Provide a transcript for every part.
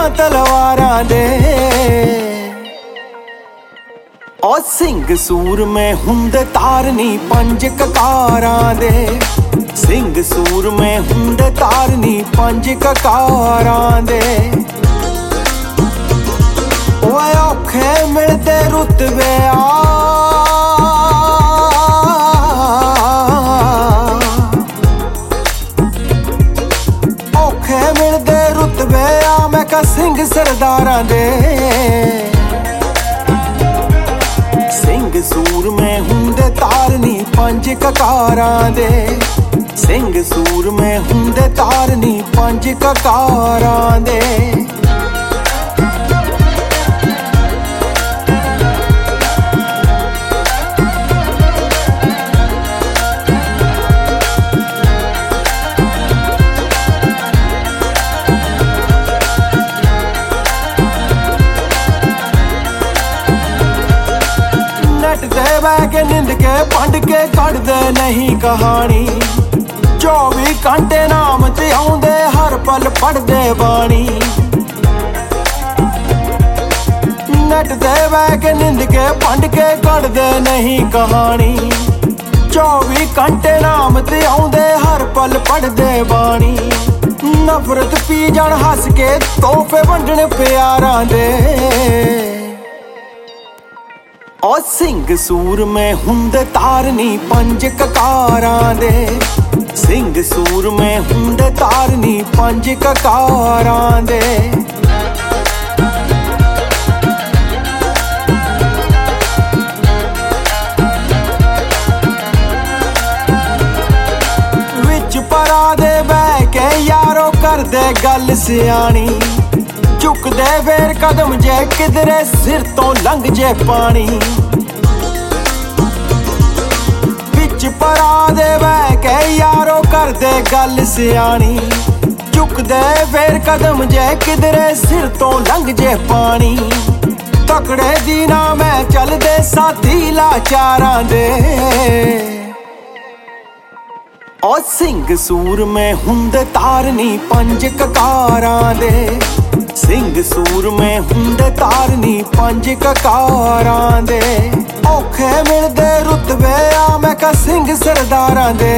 ਤਲਵਾਰਾਂ ਦੇ। ਓ ਸਿੰਘ ਸੂਰਮੇ ਹੁੰਦੇ ਤਾਰਨੀ ਪੰਜ ਕਕਾਰਾਂ ਦੇ। ਸਿੰਘ ਸੂਰਮੇ ਹੁੰਦੇ ਤਾਰਨੀ ਪੰਜ ਕਕਾਰਾਂ ਦੇ। ਓਏ ਔਖੇ ਮਿਲਦੇ ਰੁਤਬੇ ਆ, ਔਖੇ ਮਿਲਦੇ ਰੁਤਬੇ ਆ ਮੈਂ ਕਾ ਸਿੰਘ ਸਰਦਾਰਾਂ ਦੇ। ਸਿੰਘ ਸੂਰਮੇ ਹੁੰਦੇ ਤਾਰਨੀ ਪੰਜ ਕਕਾਰਾਂ ਦੇ। ਸਿੰਘ ਸੂਰਮੇ ਹੁੰਦੇ ਤਾਰਨੀ ਪੰਜ ਕਕਾਰਾਂ ਦੇ। ਬਹਿ ਕੇ ਨਿੰਦ ਕੇ ਭੰਡ ਕੇ ਕੱਢਦੇ ਨਹੀਂ ਕਹਾਣੀ। 24 ਘੰਟੇ ਨਾਮ ਤੇ ਆਉਂਦੇ ਹਰ ਪਲ ਪੜਦੇ ਬਾਣੀ। ਨੱਟ ਤੇ ਬਹਿ ਕੇ ਨਿੰਦ ਕੇ ਭੰਡ ਕੇ ਕੱਢਦੇ ਨਹੀਂ ਕਹਾਣੀ। 24 ਘੰਟੇ ਨਾਮ ਤੇ ਆਉਂਦੇ ਹਰ ਪਲ ਪੜਦੇ ਬਾਣੀ। ਨਫ਼ਰਤ ਪੀ ਜਾਣ ਹੱਸ ਕੇ ਤੋਹਫੇ ਵੰਡਣ ਪਿਆਰਾਂ ਦੇ। ਓ ਸਿੰਘ ਸੂਰਮੇ ਹੁੰਦੇ ਤਾਰਨੀ ਪੰਜ ਕਕਾਰਾਂ ਦੇ। ਸਿੰਘ ਸੂਰਮੇ ਹੁੰਦੇ ਤਾਰਨੀ ਪੰਜ ਕਕਾਰਾਂ ਦੇ। ਵਿੱਚ ਪਰਾਂ ਦੇ ਬਹਿ ਕੇ ਯਾਰੋ ਕਰਦੇ ਗੱਲ ਸਿਆਣੀ। ਝੁਕਦੇ ਫੇਰ ਕਦਮ ਜੇ ਕਿਧਰੇ ਸਿਰ ਤੋਂ ਲੰਘ ਜੇ ਪਾਣੀ। ਵਿੱਚ ਪਰਾਂ ਦੇ ਬਹਿ ਕੇ ਯਾਰੋ ਕਰਦੇ ਗੱਲ ਸਿਆਣੀ। ਝੁਕਦੇ ਫੇਰ ਕਦਮ ਜੇ ਕਿਧਰੇ ਸਿਰ ਤੋਂ ਲੰਘ ਜੇ ਪਾਣੀ। ਤਕੜੇ ਦੀ ਨਾ ਮੈਂ ਚੱਲਦੇ ਸਾਥੀ ਲਾਚਾਰਾਂ ਦੇ। ਓ ਸਿੰਘ ਸੂਰਮੇ ਹੁੰਦੇ ਤਾਰਨੀ ਪੰਜ ਕਕਾਰਾਂ ਦੇ। ਸਿੰਘ ਸੂਰਮੇ ਹੁੰਦੇ ਤਾਰਨੀ ਪੰਜ ਕਕਾਰਾਂ ਦੇ। ਔਖੇ ਮਿਲਦੇ ਰੁਤਬੇ ਆ ਮੈਂ ਕਾ ਸਿੰਘ ਸਰਦਾਰਾਂ ਦੇ।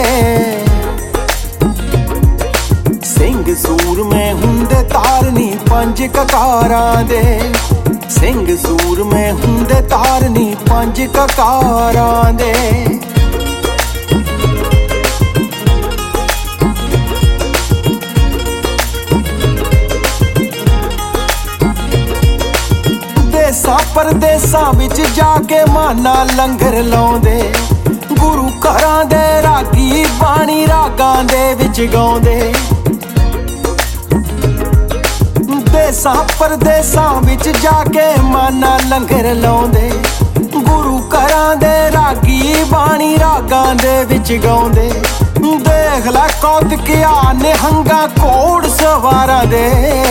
ਸਿੰਘ ਸੂਰਮੇ ਹੁੰਦੇ ਤਾਰਨੀ ਪੰਜ ਕਕਾਰਾਂ ਦੇ। ਸਿੰਘ ਸੂਰਮੇ ਹੁੰਦੇ ਤਾਰਨੀ ਪੰਜ ਕਕਾਰਾਂ ਦੇ। ਦੇਸਾਂ ਪਰਦੇਸਾਂ ਵਿੱਚ ਜਾ ਕੇ ਮਾਨਾ ਲੰਗਰ ਲਾਉਂਦੇ। ਗੁਰੂ ਘਰਾਂ ਦੇ ਰਾਗੀ ਬਾਣੀ ਰਾਗਾਂ ਦੇ ਵਿੱਚ ਗਾਉਂਦੇ। ਦੇਸਾਂ ਪਰਦੇਸਾਂ ਵਿੱਚ ਜਾ ਕੇ ਮਾਨਾ ਲੰਗਰ ਲਾਉਂਦੇ। ਗੁਰੂ ਘਰਾਂ ਦੇ ਰਾਗੀ ਬਾਣੀ ਰਾਗਾਂ ਦੇ ਵਿੱਚ ਗਾਉਂਦੇ। ਦੇਖ ਲੈ ਕੌਤਕਿਆ ਨਿਹੰਗਾ ਘੋੜ ਸਵਾਰਾਂ ਦੇ।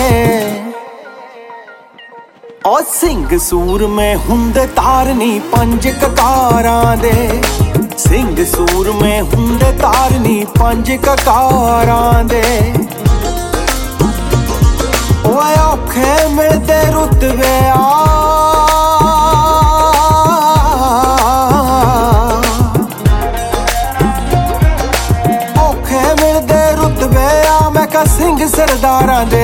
ਓ ਸਿੰਘ ਸੂਰਮੇ ਹੁੰਦੇ ਤਾਰਨੀ ਪੰਜ ਕਕਾਰਾਂ ਦੇ। ਸਿੰਘ ਸੂਰਮੇ ਹੁੰਦੇ ਤਾਰਨੀ ਪੰਜ ਕਕਾਰਾਂ ਦੇ। ਓਏ ਔਖੇ ਮਿਲਦੇ ਰੁਤਬੇ ਆ, ਔਖੇ ਮਿਲਦੇ ਰੁਤਬੇ ਆ ਮੈਂ ਕਾ ਸਿੰਘ ਸਰਦਾਰਾਂ ਦੇ।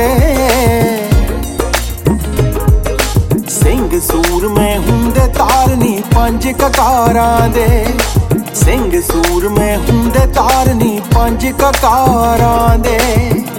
ਸਿੰਘ ਸੂਰਮੇ ਹੁੰਦੇ ਤਾਰਨੀ ਪੰਜ ਕਕਾਰਾਂ ਦੇ। ਸਿੰਘ ਸੂਰਮੇ ਹੁੰਦੇ ਤਾਰਨੀ ਪੰਜ ਕਕਾਰਾਂ ਦੇ।